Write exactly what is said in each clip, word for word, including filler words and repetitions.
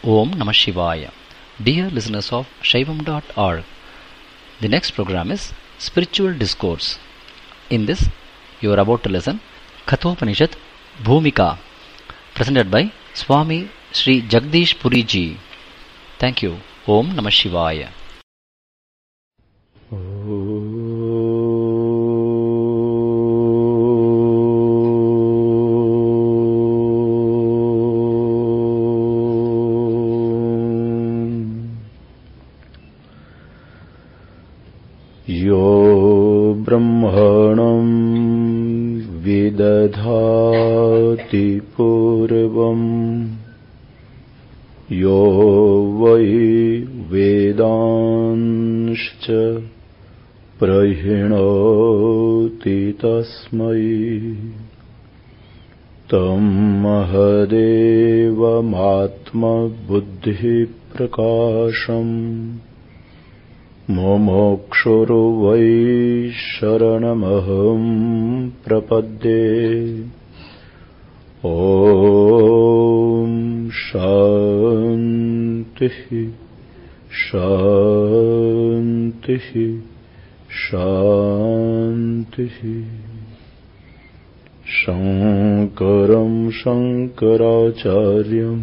Om Namah Shivaya. Dear listeners of Shaivam dot org, the next program is Spiritual Discourse. In this, you are about to listen Kathopanishad Bhumika, presented by Swami Sri Jagdish Puri Ji. Thank you. Om Namah Shivaya. यो ब्रह्मणं विदधाति पूर्वं यो वै वेदांश्च प्रहिणोति तस्मै तं महदेवमात्मबुद्धिप्रकाशम् मोक्षुर् वै शरणमहं प्रपद्ये। ॐ शान्तिः शान्तिः शान्तिः। शङ्करं शङ्कराचार्यं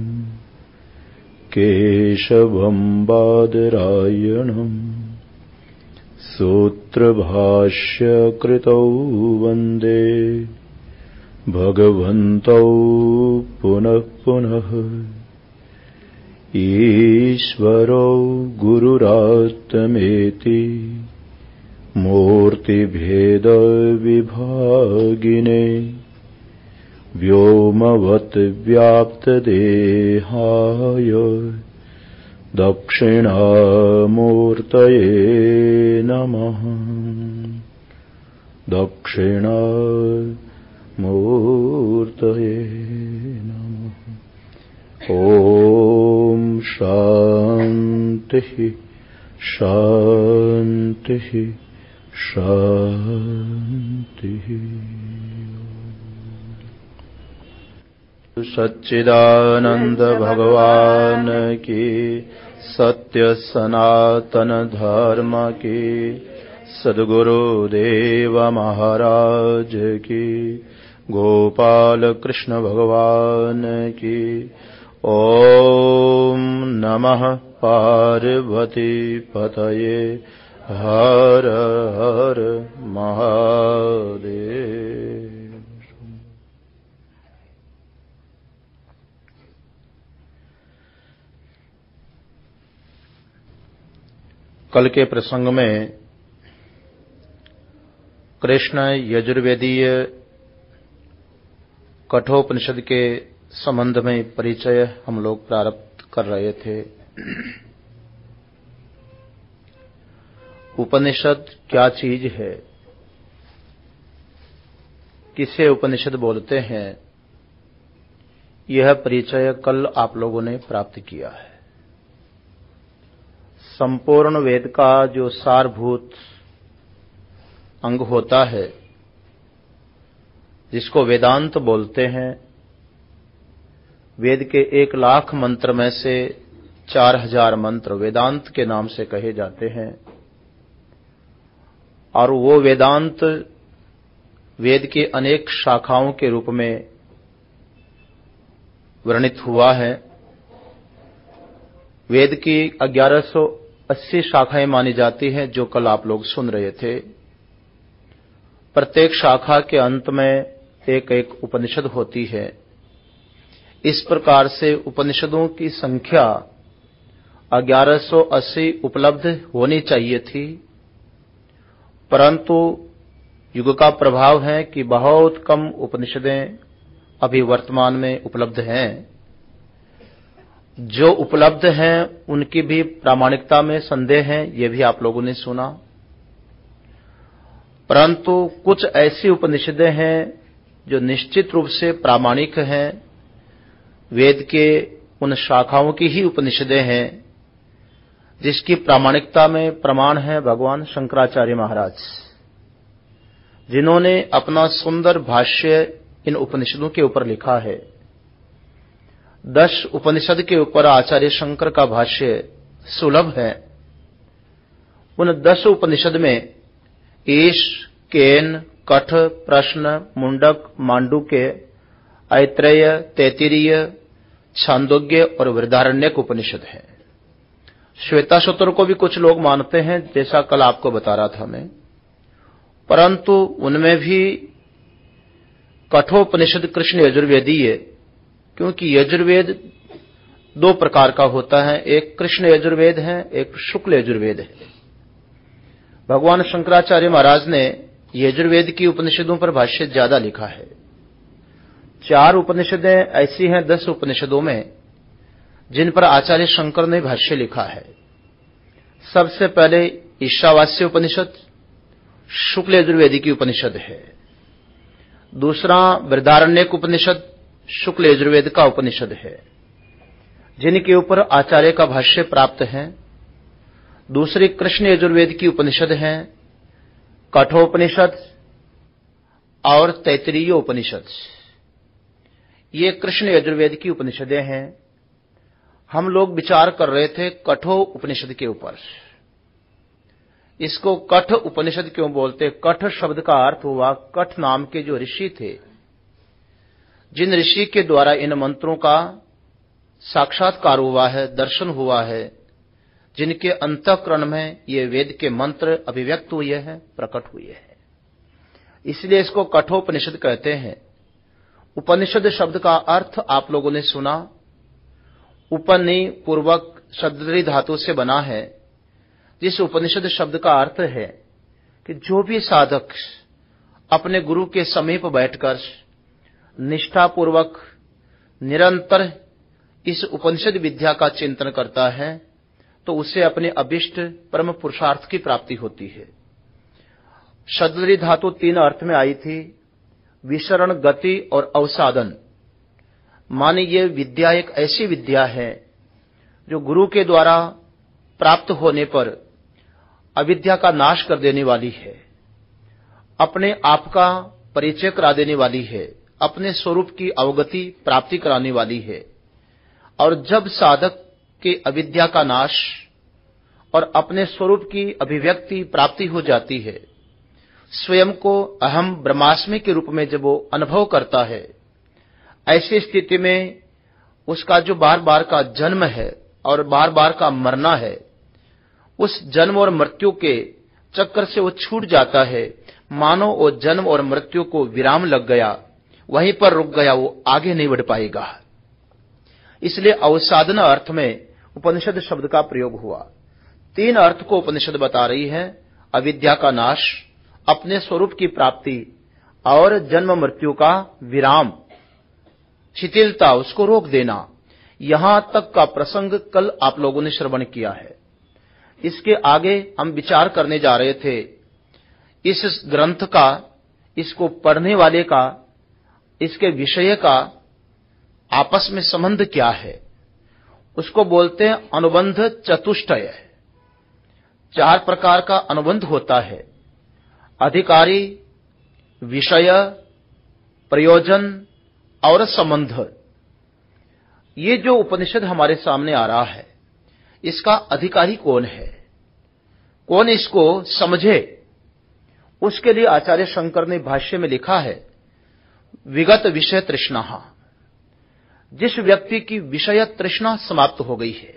केशवं बादरायणम् सूत्रभाष्यकृतौ वन्दे भगवन्तौ पुनः पुनः। ईश्वरो गुरुरात्मेति मूर्तिभेदविभागिने व्योमवद्व्याप्तदेहाय दक्षिणामूर्तये नमः। दक्षिणामूर्तये नमः। ॐ शान्तिः शान्तिः शान्तिः। सच्चिदानंद भगवान की, सत्य सनातन धर्म की, सद्गुरु देव महाराज की, गोपाल कृष्ण भगवान की। ओम नमः पार्वती पतये, हर हर महादेव। कल के प्रसंग में कृष्ण यजुर्वेदीय कठोपनिषद के संबंध में परिचय हम लोग प्रारंभ कर रहे थे। उपनिषद क्या चीज है, किसे उपनिषद बोलते हैं, यह परिचय कल आप लोगों ने प्राप्त किया है। संपूर्ण वेद का जो सारभूत अंग होता है, जिसको वेदांत बोलते हैं, वेद के एक लाख मंत्र में से चार हजार मंत्र वेदांत के नाम से कहे जाते हैं। और वो वेदांत वेद की अनेक शाखाओं के रूप में वर्णित हुआ है। वेद की ग्यारह सौ अस्सी शाखाएं मानी जाती हैं, जो कल आप लोग सुन रहे थे। प्रत्येक शाखा के अंत में एक एक उपनिषद होती है। इस प्रकार से उपनिषदों की संख्या ग्यारह सौ अस्सी उपलब्ध होनी चाहिए थी, परंतु युग का प्रभाव है कि बहुत कम उपनिषदें अभी वर्तमान में उपलब्ध हैं। जो उपलब्ध हैं उनकी भी प्रामाणिकता में संदेह है, ये भी आप लोगों ने सुना। परंतु कुछ ऐसी उपनिषदें हैं जो निश्चित रूप से प्रामाणिक हैं, वेद के उन शाखाओं की ही उपनिषदें हैं जिसकी प्रामाणिकता में प्रमाण है भगवान शंकराचार्य महाराज, जिन्होंने अपना सुंदर भाष्य इन उपनिषदों के ऊपर लिखा है। दस उपनिषद के ऊपर आचार्य शंकर का भाष्य सुलभ है। उन दस उपनिषद में ईश, केन, कठ, प्रश्न, मुंडक, मांडुक्य, ऐत्रेय, तैत्तिरीय, छांदोग्य और बृहदारण्यक उपनिषद है। श्वेताशोतर को भी कुछ लोग मानते हैं, जैसा कल आपको बता रहा था मैं, परंतु उनमें भी कठोपनिषद कृष्ण यजुर्वेदीय, क्योंकि यजुर्वेद दो प्रकार का होता है, एक कृष्ण यजुर्वेद है, एक शुक्ल यजुर्वेद है। भगवान शंकराचार्य महाराज ने यजुर्वेद की उपनिषदों पर भाष्य ज्यादा लिखा है। चार उपनिषदें ऐसी हैं दस उपनिषदों में जिन पर आचार्य शंकर ने भाष्य लिखा है। सबसे पहले ईशावास्य उपनिषद शुक्ल यजुर्वेदी की उपनिषद है। दूसरा बृहदारण्यक उपनिषद शुक्ल यजुर्वेद का उपनिषद है, जिनके ऊपर आचार्य का भाष्य प्राप्त है। दूसरी कृष्ण यजुर्वेद की उपनिषद है, कठोपनिषद और तैत्तिरीय उपनिषद। ये कृष्ण यजुर्वेद की उपनिषदें हैं। हम लोग विचार कर रहे थे कठो उपनिषद के ऊपर। इसको कठ उपनिषद क्यों बोलते? कठ शब्द का अर्थ हुआ कठ नाम के जो ऋषि थे, जिन ऋषि के द्वारा इन मंत्रों का साक्षात्कार हुआ है, दर्शन हुआ है, जिनके अंतःकरण में ये वेद के मंत्र अभिव्यक्त हुए हैं, प्रकट हुए हैं, इसलिए इसको कठोपनिषद कहते हैं। उपनिषद शब्द का अर्थ आप लोगों ने सुना, उपनि पूर्वक शब्दरी धातु से बना है, जिस उपनिषद शब्द का अर्थ है कि जो भी साधक अपने गुरु के समीप बैठकर निष्ठापूर्वक निरंतर इस उपनिषद विद्या का चिंतन करता है तो उसे अपने अभिष्ट परम पुरुषार्थ की प्राप्ति होती है। शब्दरी धातु तीन अर्थ में आई थी, विसरण, गति और अवसाधन। माने ये विद्या एक ऐसी विद्या है जो गुरु के द्वारा प्राप्त होने पर अविद्या का नाश कर देने वाली है, अपने आप का परिचय करा देने वाली है, अपने स्वरूप की अवगति प्राप्ति कराने वाली है। और जब साधक के अविद्या का नाश और अपने स्वरूप की अभिव्यक्ति प्राप्ति हो जाती है, स्वयं को अहम ब्रह्मास्मि के रूप में जब वो अनुभव करता है, ऐसी स्थिति में उसका जो बार बार का जन्म है और बार बार का मरना है, उस जन्म और मृत्यु के चक्कर से वो छूट जाता है। मानो वो जन्म और मृत्यु को विराम लग गया, वहीं पर रुक गया, वो आगे नहीं बढ़ पाएगा। इसलिए अवसाधन अर्थ में उपनिषद शब्द का प्रयोग हुआ। तीन अर्थ को उपनिषद बता रही है, अविद्या का नाश, अपने स्वरूप की प्राप्ति और जन्म मृत्यु का विराम, शिथिलता, उसको रोक देना। यहां तक का प्रसंग कल आप लोगों ने श्रवण किया है। इसके आगे हम विचार करने जा रहे थे इस ग्रंथ का, इसको पढ़ने वाले का, इसके विषय का आपस में संबंध क्या है। उसको बोलते हैं अनुबंध चतुष्टय। चार प्रकार का अनुबंध होता है, अधिकारी, विषय, प्रयोजन और संबंध। ये जो उपनिषद हमारे सामने आ रहा है, इसका अधिकारी कौन है, कौन इसको समझे, उसके लिए आचार्य शंकर ने भाष्य में लिखा है, विगत विषय तृष्णा। जिस व्यक्ति की विषय तृष्णा समाप्त हो गई है,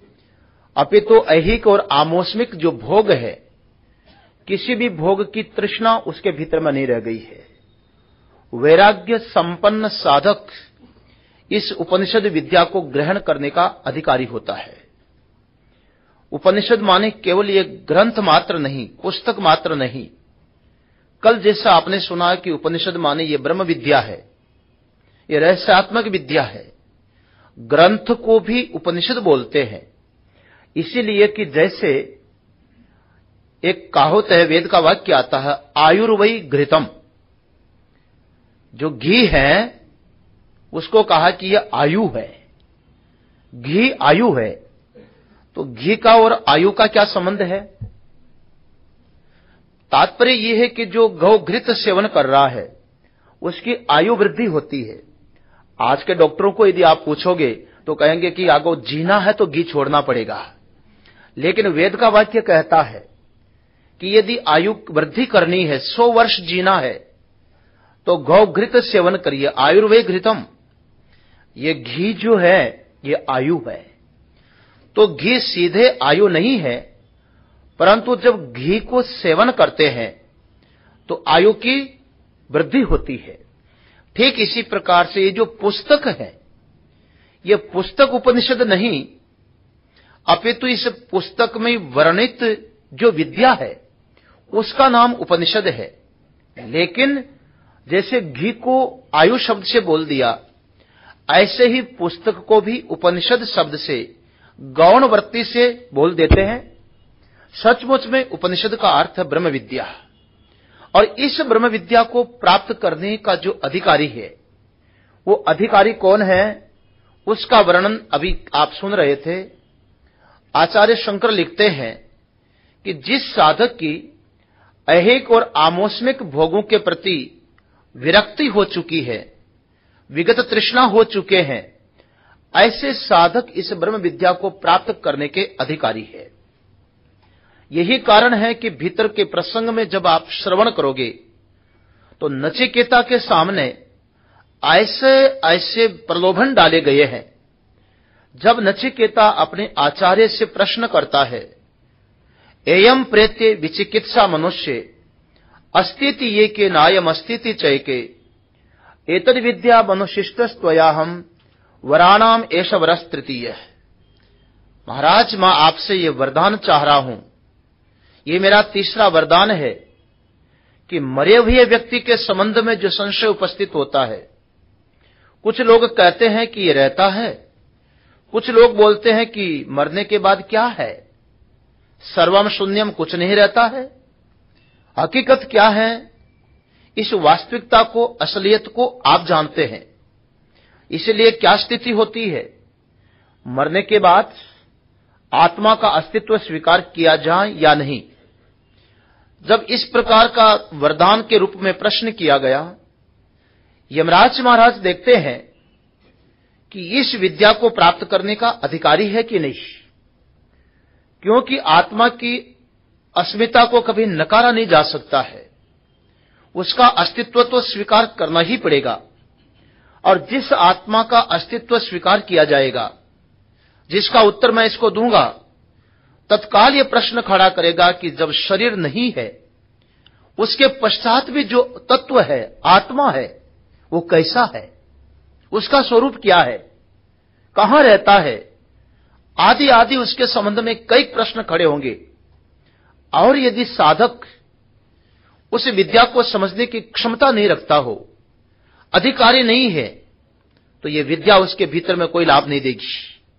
अपितु ऐहिक और आमोस्मिक जो भोग है, किसी भी भोग की तृष्णा उसके भीतर में नहीं रह गई है, वैराग्य संपन्न साधक इस उपनिषद विद्या को ग्रहण करने का अधिकारी होता है। उपनिषद माने केवल ये ग्रंथ मात्र नहीं, पुस्तक मात्र नहीं। कल जैसा आपने सुना कि उपनिषद माने ये ब्रह्म विद्या है, ये रहस्यात्मक विद्या है। ग्रंथ को भी उपनिषद बोलते हैं, इसीलिए कि जैसे एक कहावत है, वेद का वाक्य आता है, आयुर्वै घृतम। जो घी है उसको कहा कि यह आयु है, घी आयु है। तो घी का और आयु का क्या संबंध है? तात्पर्य यह है कि जो गौ घृत सेवन कर रहा है उसकी आयु वृद्धि होती है। आज के डॉक्टरों को यदि आप पूछोगे तो कहेंगे कि आगो जीना है तो घी छोड़ना पड़ेगा, लेकिन वेद का वाक्य कहता है कि यदि आयु वृद्धि करनी है, सौ वर्ष जीना है, तो गौ घृत सेवन करिए, आयुर्वेद घृतम। ये घी जो है ये आयु है। तो घी सीधे आयु नहीं है, परंतु जब घी को सेवन करते हैं तो आयु की वृद्धि होती है। ठीक इसी प्रकार से ये जो पुस्तक है, ये पुस्तक उपनिषद नहीं, अपितु इस पुस्तक में वर्णित जो विद्या है उसका नाम उपनिषद है। लेकिन जैसे घी को आयु शब्द से बोल दिया, ऐसे ही पुस्तक को भी उपनिषद शब्द से गौण वृत्ति से बोल देते हैं। सचमुच में उपनिषद का अर्थ है ब्रह्म विद्या, और इस ब्रह्म विद्या को प्राप्त करने का जो अधिकारी है, वो अधिकारी कौन है, उसका वर्णन अभी आप सुन रहे थे। आचार्य शंकर लिखते हैं कि जिस साधक की ऐहिक और आमोस्मिक भोगों के प्रति विरक्ति हो चुकी है, विगत तृष्णा हो चुके हैं, ऐसे साधक इस ब्रह्म विद्या को प्राप्त करने के अधिकारी है। यही कारण है कि भीतर के प्रसंग में जब आप श्रवण करोगे तो नचिकेता के सामने ऐसे ऐसे प्रलोभन डाले गए हैं। जब नचिकेता अपने आचार्य से प्रश्न करता है, एयम प्रेत्य विचिकित्सा मनुष्य अस्तिति ये के नायम अस्तिति चैके एतद विद्या मनुशिष्टस्त्वयाहम वराणाम एष वरस तृतीय। महाराज, मैं आपसे ये वरदान चाह रहा हूं, ये मेरा तीसरा वरदान है कि मरे हुए व्यक्ति के संबंध में जो संशय उपस्थित होता है, कुछ लोग कहते हैं कि ये रहता है, कुछ लोग बोलते हैं कि मरने के बाद क्या है, सर्वम शून्यम, कुछ नहीं रहता है। हकीकत क्या है, इस वास्तविकता को, असलियत को आप जानते हैं। इसलिए क्या स्थिति होती है, मरने के बाद आत्मा का अस्तित्व स्वीकार किया जाए या नहीं। जब इस प्रकार का वरदान के रूप में प्रश्न किया गया, यमराज महाराज देखते हैं कि इस विद्या को प्राप्त करने का अधिकारी है कि नहीं, क्योंकि आत्मा की अस्मिता को कभी नकारा नहीं जा सकता है, उसका अस्तित्व तो स्वीकार करना ही पड़ेगा। और जिस आत्मा का अस्तित्व स्वीकार किया जाएगा, जिसका उत्तर मैं इसको दूंगा, तत्काल ये प्रश्न खड़ा करेगा कि जब शरीर नहीं है, उसके पश्चात भी जो तत्व है, आत्मा है, वो कैसा है, उसका स्वरूप क्या है, कहां रहता है, आदि आदि उसके संबंध में कई प्रश्न खड़े होंगे। और यदि साधक उस विद्या को समझने की क्षमता नहीं रखता हो, अधिकारी नहीं है, तो ये विद्या उसके भीतर में कोई लाभ नहीं देगी।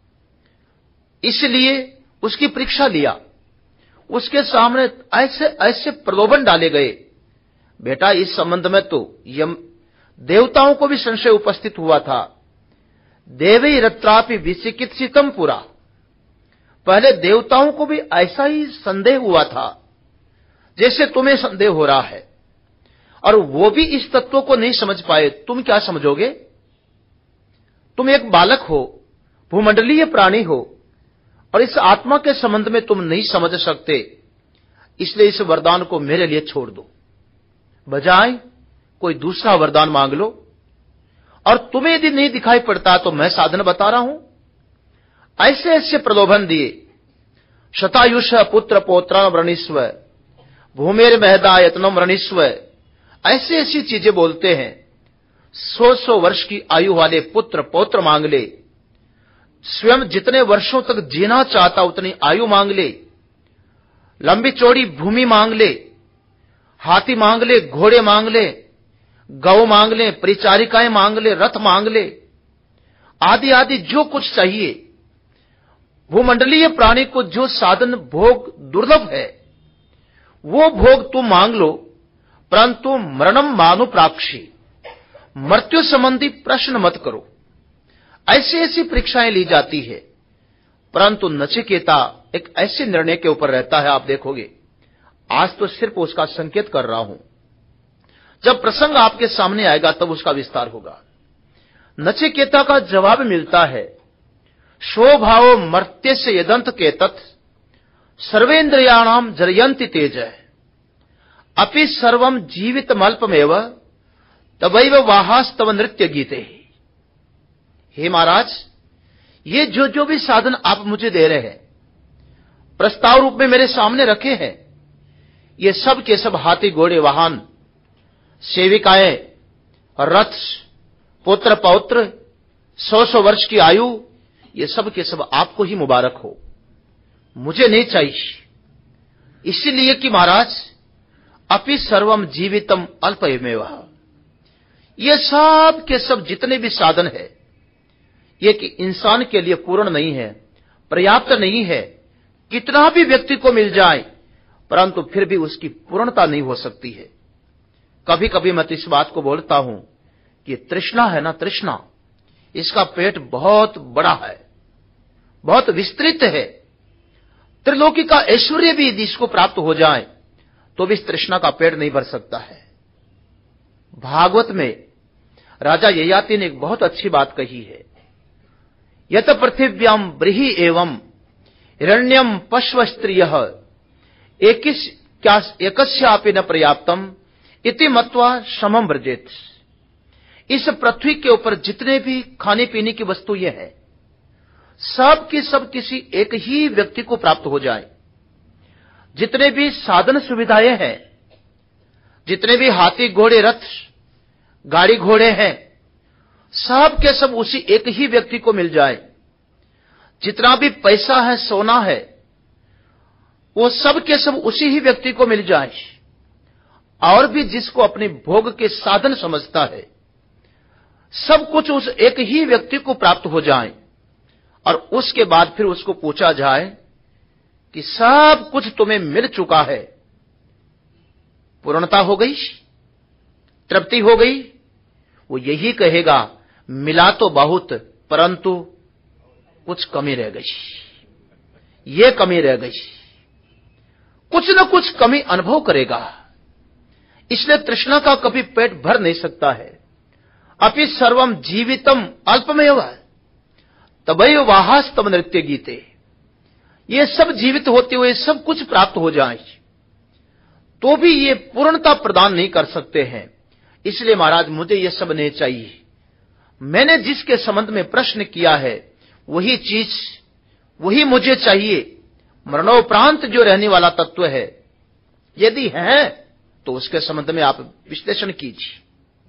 इसलिए उसकी परीक्षा लिया, उसके सामने ऐसे ऐसे प्रलोभन डाले गए। बेटा, इस संबंध में तो यम देवताओं को भी संशय उपस्थित हुआ था। देवी रत्रापि विचिकित्सितम पुरा, पहले देवताओं को भी ऐसा ही संदेह हुआ था जैसे तुम्हें संदेह हो रहा है, और वो भी इस तत्व को नहीं समझ पाए। तुम क्या समझोगे? तुम एक बालक हो, भूमंडलीय प्राणी हो, और इस आत्मा के संबंध में तुम नहीं समझ सकते। इसलिए इस वरदान को मेरे लिए छोड़ दो, बजाय कोई दूसरा वरदान मांग लो। और तुम्हें यदि नहीं दिखाई पड़ता तो मैं साधन बता रहा हूं। ऐसे ऐसे प्रलोभन दिए। शतायुष पुत्र पौत्र वृणीस्व, भूमेर महदायतनम वृणीस्व, ऐसी ऐसी चीजें बोलते हैं। सौ सौ वर्ष की आयु वाले पुत्र पौत्र मांग ले, स्वयं जितने वर्षों तक जीना चाहता उतनी आयु मांग ले, लंबी चौड़ी भूमि मांग ले, हाथी मांग ले, घोड़े मांग ले, गौ मांग ले, परिचारिकाएं मांग ले, रथ मांग ले, आदि आदि जो कुछ चाहिए। भूमंडलीय प्राणी को जो साधन भोग दुर्लभ है, वो भोग तुम मांग लो, परंतु मरणम मानु प्राक्षी, मृत्यु संबंधी प्रश्न मत करो। ऐसी ऐसी परीक्षाएं ली जाती है। परंतु नचिकेता एक ऐसे निर्णय के ऊपर रहता है, आप देखोगे। आज तो सिर्फ उसका संकेत कर रहा हूं, जब प्रसंग आपके सामने आएगा तब उसका विस्तार होगा। नचिकेता का जवाब मिलता है, शोभावो मर्त्य से यदंत के तत् सर्वेन्द्रियाणाम जरयंति तेज अपि सर्वम जीवितमल्पमेव तवैव वाहास्तव नृत्य गीते। हे महाराज, ये जो जो भी साधन आप मुझे दे रहे हैं, प्रस्ताव रूप में मेरे सामने रखे हैं, ये सब के सब हाथी घोड़े वाहन, सेविकाएं, रथ, पुत्र पौत्र, सौ सौ वर्ष की आयु, ये सब के सब आपको ही मुबारक हो, मुझे नहीं चाहिए। इसीलिए कि महाराज अपि सर्वम जीवितम अल्पमेव, ये सब के सब जितने भी साधन है, ये कि इंसान के लिए पूर्ण नहीं है, पर्याप्त नहीं है। कितना भी व्यक्ति को मिल जाए परंतु फिर भी उसकी पूर्णता नहीं हो सकती है। कभी कभी मैं तो इस बात को बोलता हूं कि तृष्णा है ना, तृष्णा, इसका पेट बहुत बड़ा है, बहुत विस्तृत है। त्रिलोकी का ऐश्वर्य भी यदि इसको प्राप्त हो जाए तो भी इस तृष्णा का पेट नहीं भर सकता है। भागवत में राजा ययाति ने एक बहुत अच्छी बात कही है, यत पृथिव्याम ब्रीहि एवं हिरण्यम पश्व स्त्रियः एकस्यापि न पर्याप्तम इति मत्वा श्रमम व्रजेत। इस पृथ्वी के ऊपर जितने भी खाने पीने की वस्तुएं हैं, सब की सब किसी एक ही व्यक्ति को प्राप्त हो जाए। जितने भी साधन सुविधाएं हैं, जितने भी हाथी घोड़े रथ गाड़ी घोड़े हैं, सब के सब उसी एक ही व्यक्ति को मिल जाए। जितना भी पैसा है, सोना है, वो सब के सब उसी ही व्यक्ति को मिल जाए। और भी जिसको अपने भोग के साधन समझता है, सब कुछ उस एक ही व्यक्ति को प्राप्त हो जाए और उसके बाद फिर उसको पूछा जाए कि सब कुछ तुम्हें मिल चुका है, पूर्णता हो गई, तृप्ति हो गई, वो यही कहेगा मिला तो बहुत परंतु कुछ कमी रह गई, ये कमी रह गई, कुछ न कुछ कमी अनुभव करेगा। इसलिए तृष्णा का कभी पेट भर नहीं सकता है। अपि सर्वम जीवितम अल्पमेव तबैव वाहास्तव नृत्य गीते। ये सब जीवित होते हुए सब कुछ प्राप्त हो जाए तो भी ये पूर्णता प्रदान नहीं कर सकते हैं। इसलिए महाराज मुझे ये सब नहीं चाहिए। मैंने जिसके संबंध में प्रश्न किया है वही चीज, वही मुझे चाहिए। मरणोपरांत जो रहने वाला तत्व है यदि है तो उसके संबंध में आप विश्लेषण कीजिए।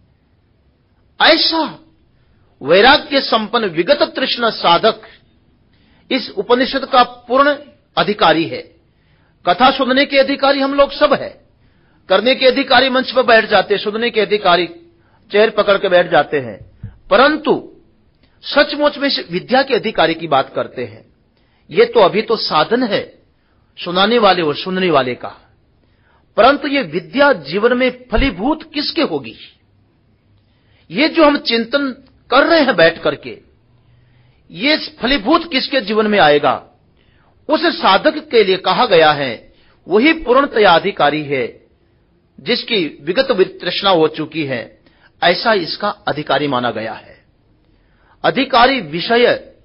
ऐसा वैराग्य संपन्न विगत तृष्णा साधक इस उपनिषद का पूर्ण अधिकारी है। कथा सुनने के अधिकारी हम लोग सब है, करने के अधिकारी मंच पर बैठ जाते हैं, सुनने के अधिकारी चेयर पकड़ के बैठ जाते हैं, परंतु सचमुच में विद्या के अधिकारी की बात करते हैं। ये तो अभी तो साधन है सुनाने वाले और सुनने वाले का, परंतु ये विद्या जीवन में फलीभूत किसके होगी? ये जो हम चिंतन कर रहे हैं बैठ करके, ये फलीभूत किसके जीवन में आएगा? उस साधक के लिए कहा गया है वही पूर्णतया अधिकारी है जिसकी विगत तृष्णा हो चुकी है, ऐसा इसका अधिकारी माना गया है। अधिकारी विषय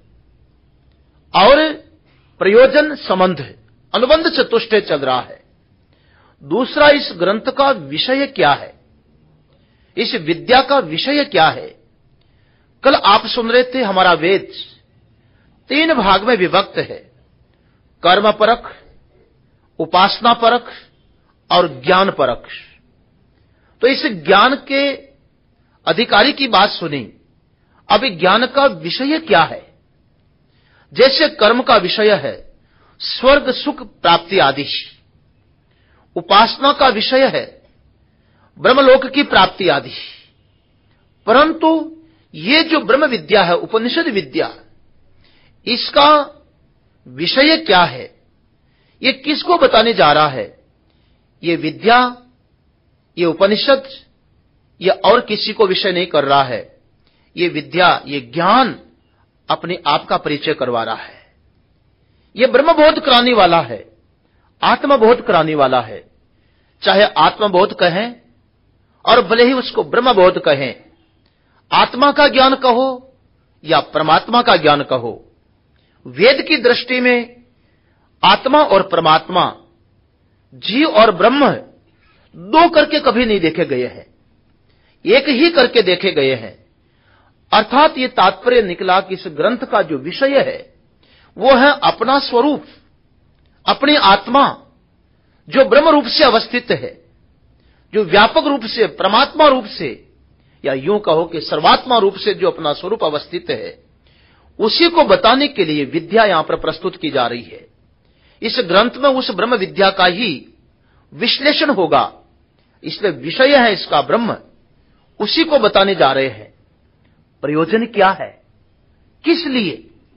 और प्रयोजन संबंध अनुबंध चतुष्टय चल रहा है। दूसरा, इस ग्रंथ का विषय क्या है, इस विद्या का विषय क्या है? कल आप सुन रहे थे हमारा वेद तीन भाग में विभक्त है, कर्म परक, उपासना परक और ज्ञान परक। तो इस ज्ञान के अधिकारी की बात सुनी। अब ज्ञान का विषय क्या है? जैसे कर्म का विषय है स्वर्ग सुख प्राप्ति आदि, उपासना का विषय है ब्रह्मलोक की प्राप्ति आदि, परंतु ये जो ब्रह्म विद्या है, उपनिषद विद्या, इसका विषय क्या है? ये किसको बताने जा रहा है? ये विद्या, ये उपनिषद, ये और किसी को विषय नहीं कर रहा है। ये विद्या, ये ज्ञान अपने आप का परिचय करवा रहा है। ये ब्रह्मबोध कराने वाला है, आत्मबोध कराने वाला है। चाहे आत्मबोध कहें और भले ही उसको ब्रह्मबोध कहें, आत्मा का ज्ञान कहो या परमात्मा का ज्ञान कहो, वेद की दृष्टि में आत्मा और परमात्मा, जीव और ब्रह्म दो करके कभी नहीं देखे गए हैं, एक ही करके देखे गए हैं। अर्थात ये तात्पर्य निकला कि इस ग्रंथ का जो विषय है वो है अपना स्वरूप, अपनी आत्मा जो ब्रह्म रूप से अवस्थित है, जो व्यापक रूप से परमात्मा रूप से या यूं कहो कि सर्वात्मा रूप से जो अपना स्वरूप अवस्थित है, उसी को बताने के लिए विद्या यहां पर प्रस्तुत की जा रही है। इस ग्रंथ में उस ब्रह्म विद्या का ही विश्लेषण होगा, इसलिए विषय है इसका ब्रह्म, उसी को बताने जा रहे हैं। प्रयोजन क्या है, किस लिए?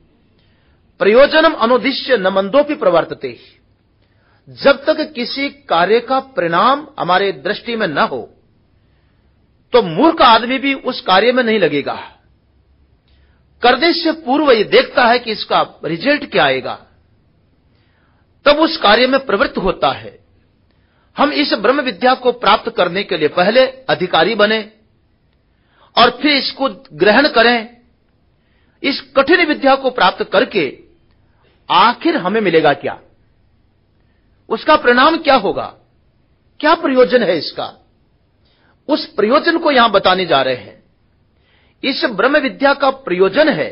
प्रयोजनम अनुद्दिश्य न मंदोपि प्रवर्तते। जब तक किसी कार्य का परिणाम हमारे दृष्टि में न हो तो मूर्ख आदमी भी उस कार्य में नहीं लगेगा। करने से पूर्व ये देखता है कि इसका रिजल्ट क्या आएगा, तब उस कार्य में प्रवृत्त होता है। हम इस ब्रह्म विद्या को प्राप्त करने के लिए पहले अधिकारी बने और फिर इसको ग्रहण करें। इस कठिन विद्या को प्राप्त करके आखिर हमें मिलेगा क्या, उसका परिणाम क्या होगा, क्या प्रयोजन है इसका, उस प्रयोजन को यहां बताने जा रहे हैं। इस ब्रह्म विद्या का प्रयोजन है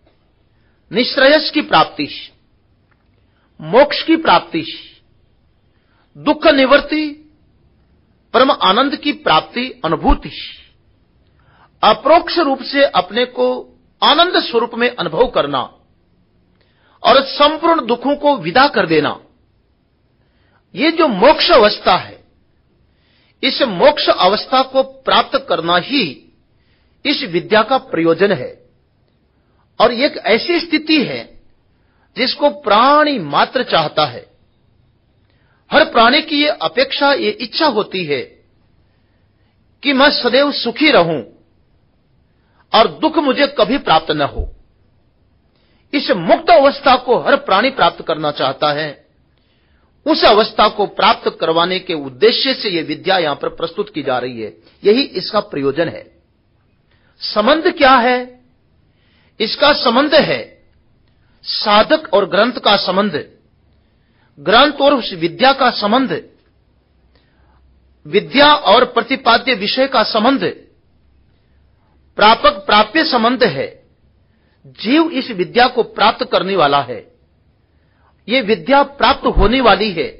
निश्रेयस की प्राप्ति, मोक्ष की प्राप्ति, दुख निवृत्ति, परम आनंद की प्राप्ति, अनुभूति, अप्रोक्ष रूप से अपने को आनंद स्वरूप में अनुभव करना और संपूर्ण दुखों को विदा कर देना। ये जो मोक्ष अवस्था है, इस मोक्ष अवस्था को प्राप्त करना ही इस विद्या का प्रयोजन है। और एक ऐसी स्थिति है जिसको प्राणी मात्र चाहता है। हर प्राणी की ये अपेक्षा, ये इच्छा होती है कि मैं सदैव सुखी रहूं और दुख मुझे कभी प्राप्त न हो। इस मुक्त अवस्था को हर प्राणी प्राप्त करना चाहता है। उस अवस्था को प्राप्त करवाने के उद्देश्य से यह विद्या यहां पर प्रस्तुत की जा रही है, यही इसका प्रयोजन है। संबंध क्या है? इसका संबंध है साधक और ग्रंथ का संबंध, ग्रंथ और उस विद्या का संबंध, विद्या और प्रतिपाद्य विषय का संबंध, प्रापक प्राप्य संबंध है। जीव इस विद्या को प्राप्त करने वाला है, ये विद्या प्राप्त होने वाली है।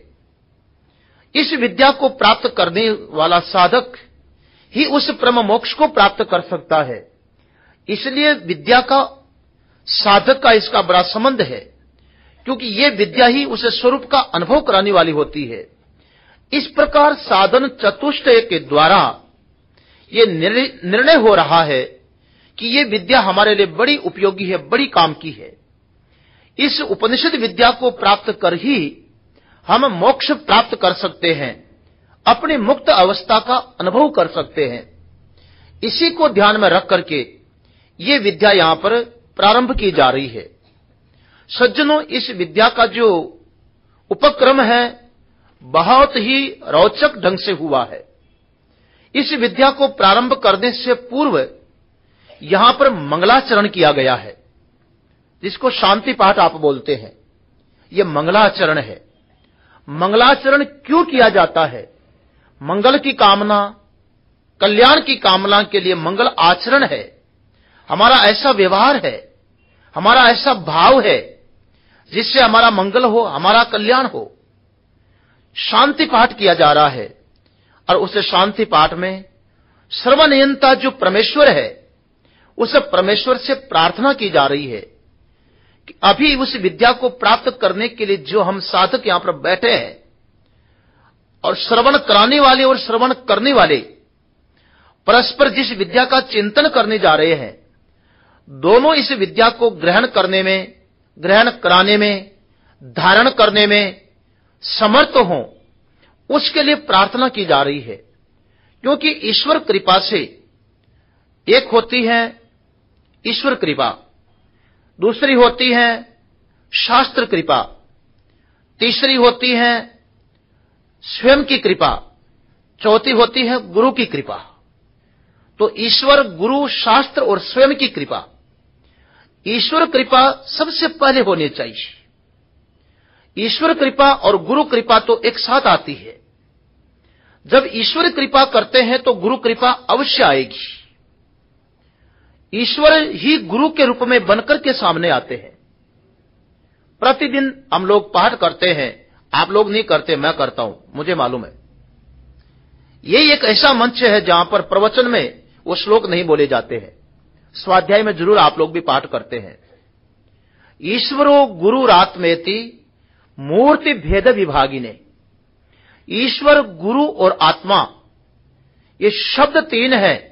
इस विद्या को प्राप्त करने वाला साधक ही उस परम मोक्ष को प्राप्त कर सकता है। इसलिए विद्या का साधक का इसका बड़ा संबंध है, क्योंकि ये विद्या ही उस स्वरूप का अनुभव कराने वाली होती है। इस प्रकार साधन चतुष्टय के द्वारा ये निर्णय हो रहा है कि ये विद्या हमारे लिए बड़ी उपयोगी है, बड़ी काम की है। इस उपनिषद विद्या को प्राप्त कर ही हम मोक्ष प्राप्त कर सकते हैं, अपने मुक्त अवस्था का अनुभव कर सकते हैं। इसी को ध्यान में रख करके ये विद्या यहां पर प्रारंभ की जा रही है। सज्जनों, इस विद्या का जो उपक्रम है बहुत ही रोचक ढंग से हुआ है। इस विद्या को प्रारंभ करने से पूर्व यहां पर मंगलाचरण किया गया है, जिसको शांति पाठ आप बोलते हैं। यह मंगलाचरण है। मंगलाचरण क्यों किया जाता है? मंगल की कामना, कल्याण की कामना के लिए मंगल आचरण है। हमारा ऐसा व्यवहार है, हमारा ऐसा भाव है जिससे हमारा मंगल हो, हमारा कल्याण हो। शांति पाठ किया जा रहा है और उस शांति पाठ में सर्वनियंता जो परमेश्वर है, उस परमेश्वर से प्रार्थना की जा रही है कि अभी उस विद्या को प्राप्त करने के लिए जो हम साधक यहां पर बैठे हैं और श्रवण कराने वाले और श्रवण करने वाले परस्पर जिस विद्या का चिंतन करने जा रहे हैं, दोनों इस विद्या को ग्रहण करने में, ग्रहण कराने में, धारण करने में समर्थ हों, उसके लिए प्रार्थना की जा रही है। क्योंकि ईश्वर कृपा से एक होती है ईश्वर कृपा, दूसरी होती है शास्त्र कृपा, तीसरी होती है स्वयं की कृपा, चौथी होती है गुरु की कृपा। तो ईश्वर, गुरु, शास्त्र और स्वयं की कृपा, ईश्वर कृपा सबसे पहले होनी चाहिए। ईश्वर कृपा और गुरु कृपा तो एक साथ आती है। जब ईश्वर कृपा करते हैं तो गुरु कृपा अवश्य आएगी। ईश्वर ही गुरु के रूप में बनकर के सामने आते हैं। प्रतिदिन हम लोग पाठ करते हैं, आप लोग नहीं करते, मैं करता हूं, मुझे मालूम है। ये एक ऐसा मंच है जहां पर प्रवचन में वो श्लोक नहीं बोले जाते हैं। स्वाध्याय में जरूर आप लोग भी पाठ करते हैं। ईश्वरो गुरुरात्मेति मूर्ति भेद विभागिने। ईश्वर, गुरु और आत्मा, ये शब्द तीन है,